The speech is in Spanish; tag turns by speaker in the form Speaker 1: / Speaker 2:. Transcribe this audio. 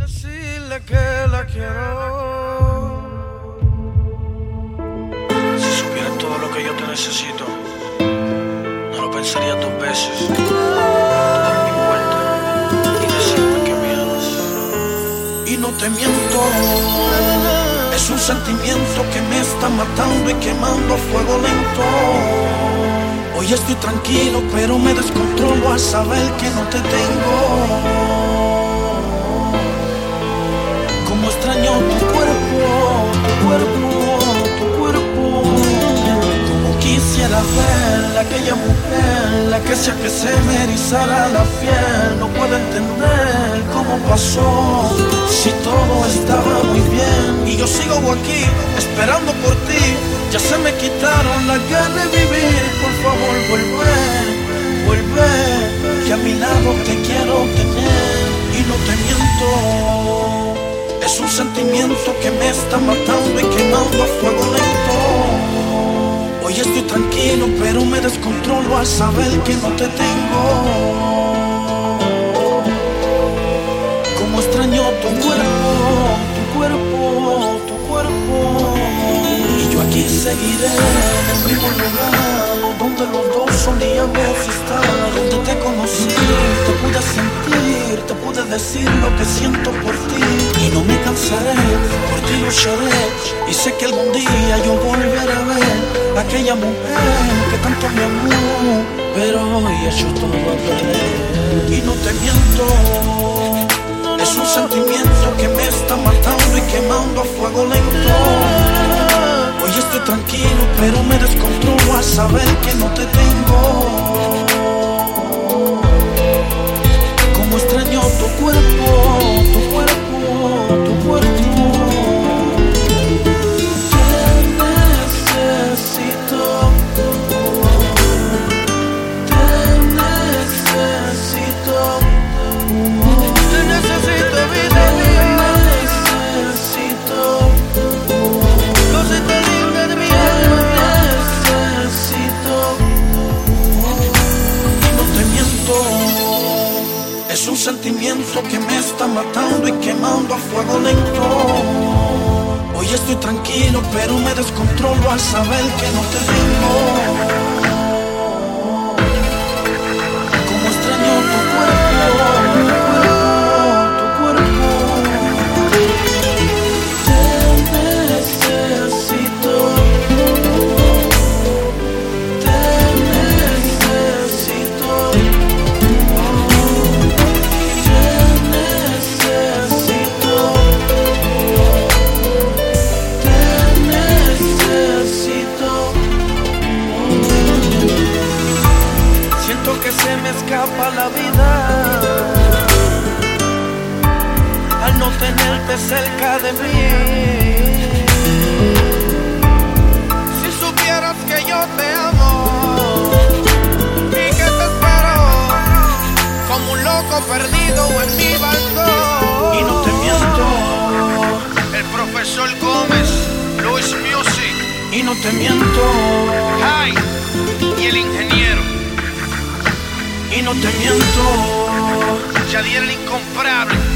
Speaker 1: Decirle que la quiero. Si supieras todo lo que yo te necesito, no lo pensaría dos veces. Dar mi vuelta y decirme que me amas. Y no te miento, es un sentimiento que me está matando y quemando a fuego lento. Hoy estoy tranquilo, pero me descontrolo al saber que no te tengo. Como extraño tu cuerpo, tu cuerpo, tu cuerpo. Como quisiera ver aquella mujer, la que hacía que se me erizara la piel. No puedo entender cómo pasó, si todo estaba muy bien. Y yo sigo aquí, esperando por ti. Ya se me quitaron las ganas de vivir. Por favor, vuelve, vuelve, que a mi lado te quiero tener. Y no te miento, es un sentimiento que me está matando y quemando a fuego lento. Hoy estoy tranquilo, pero me descontrolo al saber que no te tengo. Como extraño tu cuerpo, tu cuerpo, tu cuerpo. Y yo aquí seguiré en el mismo lugar donde los dos solíamos estar. Donde te conocí, te pude sentir, te pude decir lo que siento por ti. Y no me cansaré, por ti lucharé. Y sé que algún día yo volveré a ver aquella mujer que tanto me amó. Pero hoy he hecho todo a perder. Y no te miento, es un sentimiento que me está matando y quemando a fuego lento. Hoy estoy tranquilo, pero me descontrolo al saber que no te tengo. Como extraño tu cuerpo, tu cuerpo, tu cuerpo. Te necesito, te necesito, te necesito, vida mía. Necesito, cosita linda de mi alma. Necesito, y no te miento, es un sentimiento que me está matando y quemando a fuego lento. Hoy estoy tranquilo, pero me descontrolo al saber que no te tengo. Como extraño tu cuerpo, tu cuerpo. Te necesito, te necesito. Siento que se me escapa la vida al no tenerte cerca de mí. Si supieras que yo te amo y que te espero como un loco perdido en mi balcón. Y no te miento, el profesor Gómez, Luis Music. Y no te miento, Hi, y el ingeniero. Y no te miento, Yadier el incomparable.